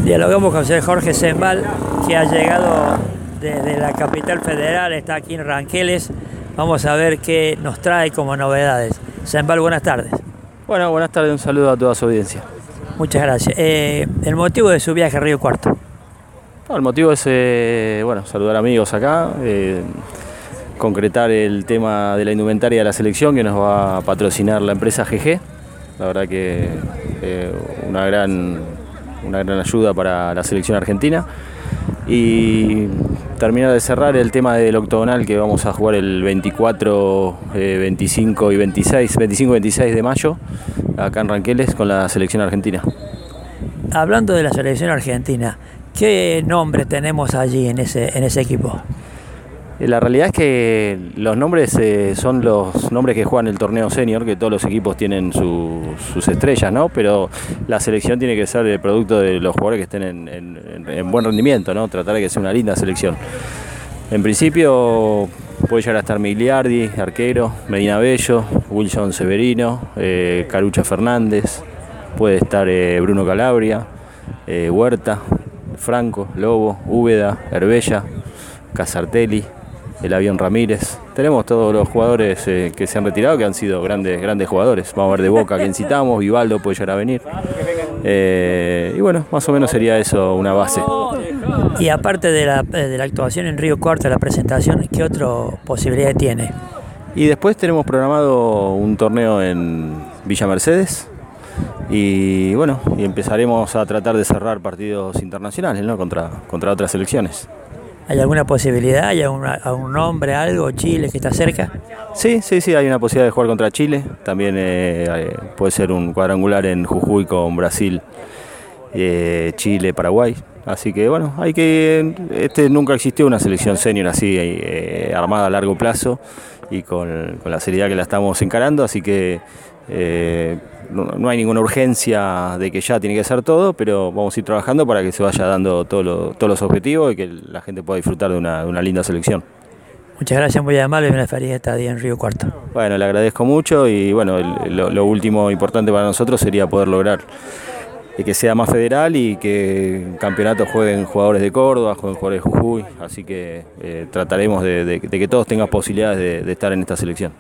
Dialogamos con el señor Jorge Zembal, que ha llegado desde la capital federal, está aquí en Ranqueles. Vamos a ver qué nos trae como novedades. Zembal, buenas tardes. Bueno, buenas tardes, un saludo a toda su audiencia. Muchas gracias. El motivo de su viaje a Río Cuarto. El motivo es saludar amigos acá, concretar el tema de la indumentaria de la selección que nos va a patrocinar la empresa GG. La verdad que una gran ayuda para la selección argentina. Y terminar de cerrar el tema del octogonal que vamos a jugar el 24, 25 y 26 de mayo acá en Ranqueles con la selección argentina. Hablando de la selección argentina, ¿qué nombres tenemos allí en ese equipo? La realidad es que los nombres son los nombres que juegan el torneo senior, que todos los equipos tienen sus estrellas, ¿no? Pero la selección tiene que ser el producto de los jugadores que estén en buen rendimiento, ¿no? Tratar de que sea una linda selección. En principio puede llegar a estar Migliardi, arquero, Medina Bello, Wilson Severino, Carucha Fernández, puede estar Bruno Calabria, Huerta, Franco, Lobo, Úbeda, Herbella, Casartelli, el Avión Ramírez. Tenemos todos los jugadores que se han retirado, que han sido grandes jugadores. Vamos a ver de Boca quién citamos, Vivaldo puede llegar a venir. Y bueno, más o menos sería eso una base. Y aparte de la actuación en Río Cuarto, la presentación, ¿qué otra posibilidad tiene? Y después tenemos programado un torneo en Villa Mercedes. Y bueno, y empezaremos a tratar de cerrar partidos internacionales, ¿no? contra otras selecciones. ¿Hay alguna posibilidad? ¿Hay algún nombre, algo? ¿Chile que está cerca? Sí, hay una posibilidad de jugar contra Chile. También puede ser un cuadrangular en Jujuy con Brasil, Chile, Paraguay. Así que bueno, nunca existió una selección senior así armada a largo plazo y con la seriedad que la estamos encarando, así que no hay ninguna urgencia de que ya tiene que ser todo, pero vamos a ir trabajando para que se vaya dando todos los objetivos y que la gente pueda disfrutar de una linda selección. Muchas gracias, muy amable, una feliz estadía en Río Cuarto. Bueno, le agradezco mucho y bueno, lo último importante para nosotros sería poder lograr que sea más federal y que en campeonato jueguen jugadores de Córdoba, jueguen jugadores de Jujuy, así que trataremos de que todos tengan posibilidades de estar en esta selección.